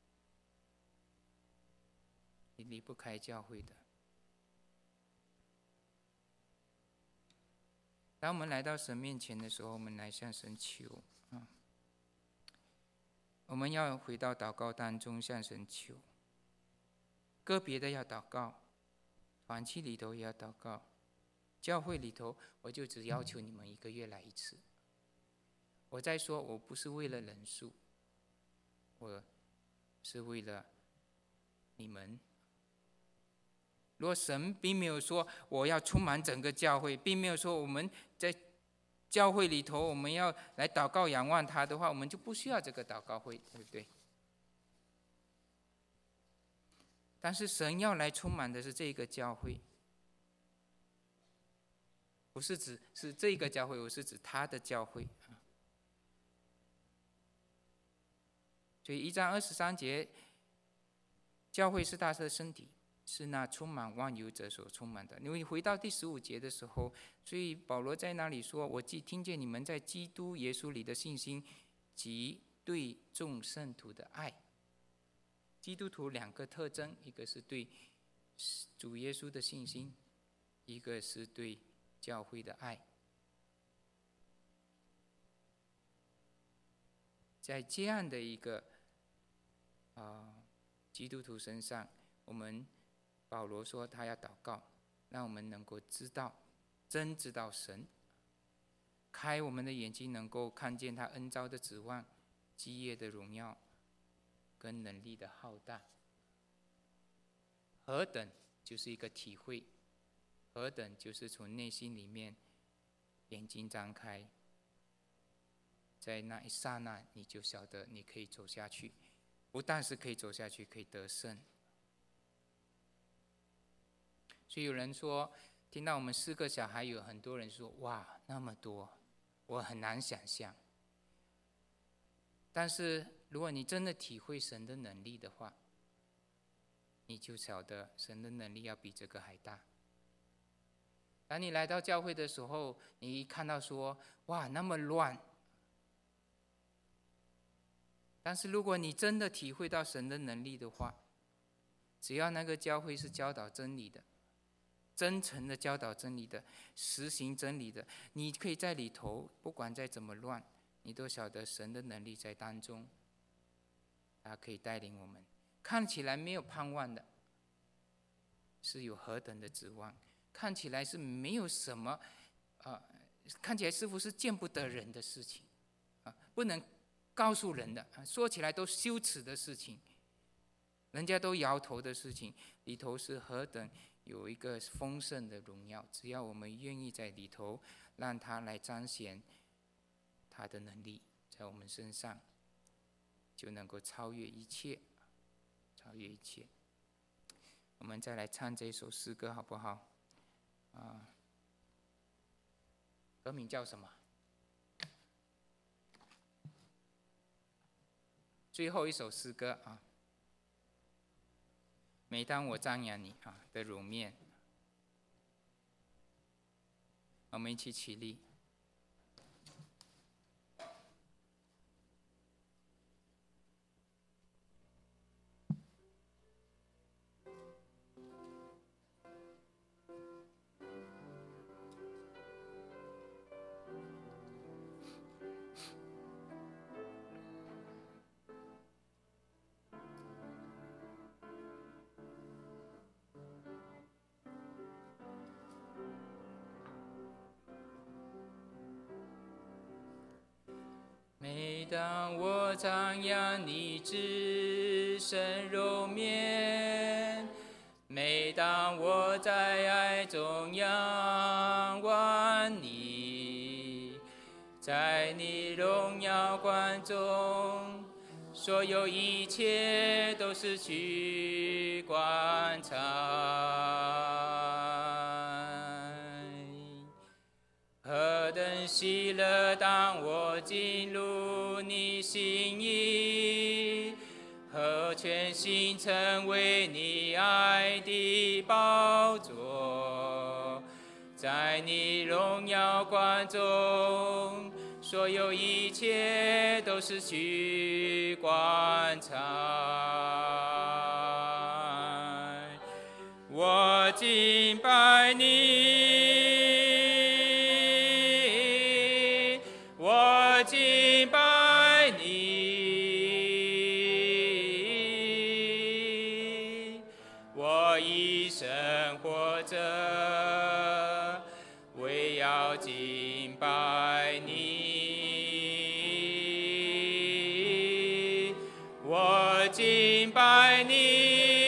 你离不开教会的。当我们来到神面前的时候，我们来向神求我们要回到祷告当中向神求，个别的要祷告，团契里头也要祷告，教会里头我就只要求你们1个月来1次。我在说，我不是为了人数，我是为了你们。若神并没有说我要充满整个教会，并没有说我们在教会里头我们要来祷告仰望他的话，我们就不需要这个祷告会，对不对？但是神要来充满的是这个教会，不是指是这个教会，我是指他的教会。所以1章23节，教会是他的身体，是那充满万有者所充满的。你回到第15节的时候，所以保罗在那里说，我既听见你们在基督耶稣里的信心及对众圣徒的爱。基督徒2个特征，一个是对主耶稣的信心，一个是对教会的爱。在这样的一个基督徒身上，我们保罗说他要祷告，让我们能够知道，真知道神，开我们的眼睛，能够看见他恩召的指望，基业的荣耀跟能力的浩大。何等就是一个体会，何等就是从内心里面眼睛张开，在那一刹那你就晓得你可以走下去，不但是可以走下去，可以得胜。所以有人说，听到我们4个小孩，有很多人说，哇，那么多，我很难想象。但是如果你真的体会神的能力的话，你就晓得神的能力要比这个还大。当你来到教会的时候，你一看到说，哇，那么乱。但是如果你真的体会到神的能力的话，只要那个教会是教导真理的，真诚的教导真理的，实行真理的，你可以在里头，不管再怎么乱，你都晓得神的能力在当中，他可以带领我们。看起来没有盼望的， 是有何等的指望？看起来是没有什么，看起来似乎是见不得人的事情，不能告诉人的，说起来都羞耻的事情，人家都摇头的事情，里头是何等有一个丰盛的荣耀。只要我们愿意在里头，让他来彰显他的能力，在我们身上，就能够超越一切，超越一切。我们再来唱这首诗歌好不好？歌名叫什么？最后一首诗歌啊。每当我张扬你的容面，我们一起起立。每当我张扬你至深柔面，每当我在爱中仰望你，在你荣耀光中，所有一切都失去光彩。何等喜乐，当我进入你心意，何全心成为你爱的宝座，在你荣耀光中，所有一切都失去光彩。我敬拜你，我敬拜你，我一生活着，为要敬拜你，我敬拜你。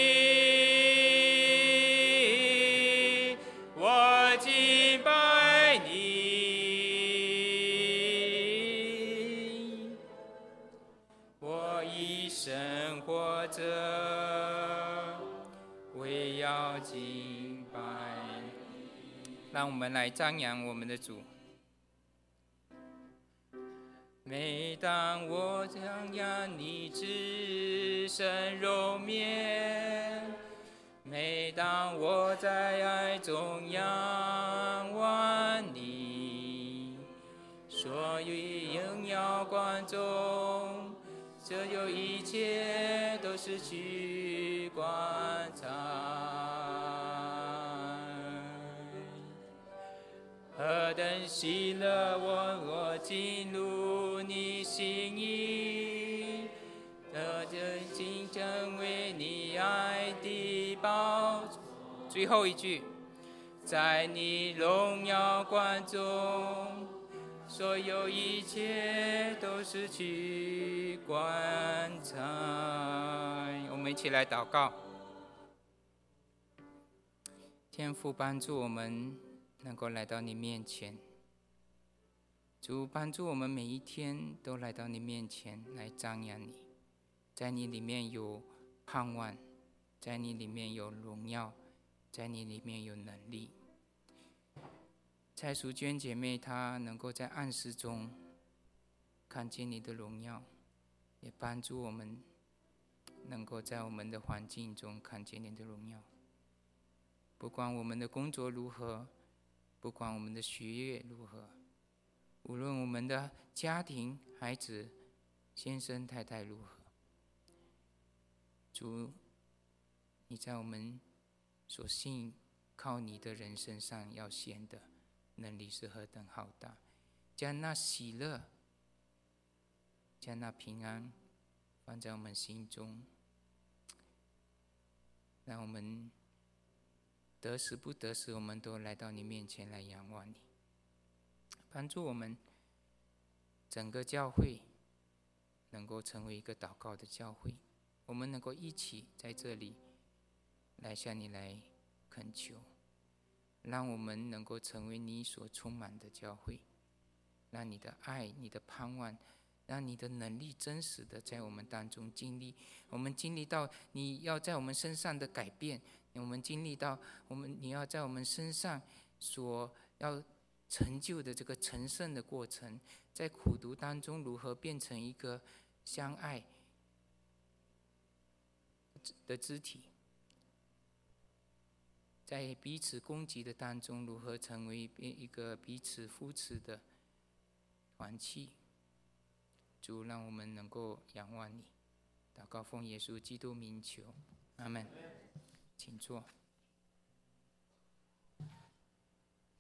让我们来张扬我们的主。每当我张扬你至深柔面，每当我在爱中仰望你，所有荣耀光中，所有一切都失去光彩。何等喜乐，我进入你心意，何等竟成为你爱的宝座。最后一句，在你荣耀光中，所有一切都失去光彩。我们一起来祷告。天父帮助我们能够来到你面前，主帮助我们每一天都来到你面前来张扬你，在你里面有盼望，在你里面有荣耀，在你里面有能力。蔡淑娟姐妹她能够在暗室中看见你的荣耀，也帮助我们能够在我们的环境中看见你的荣耀。不管我们的工作如何，不管我们的学业如何，无论我们的家庭、孩子、先生、太太如何，主，你在我们所信靠你的人身上要显的能力是何等浩大，将那喜乐，将那平安放在我们心中，让我们得时不得时，我们都来到你面前来仰望你，帮助我们整个教会能够成为一个祷告的教会，我们能够一起在这里来向你来恳求，让我们能够成为你所充满的教会，让你的爱、你的盼望，让你的能力真实的在我们当中经历，我们经历到你要在我们身上的改变，我们经历到你要在我们身上所要成就的这个成圣的过程，在苦读当中如何变成一个相爱的肢体，在彼此攻击的当中如何成为一个彼此扶持的团契。主，让我们能够仰望你，祷告奉耶稣基督名求，阿们。请坐。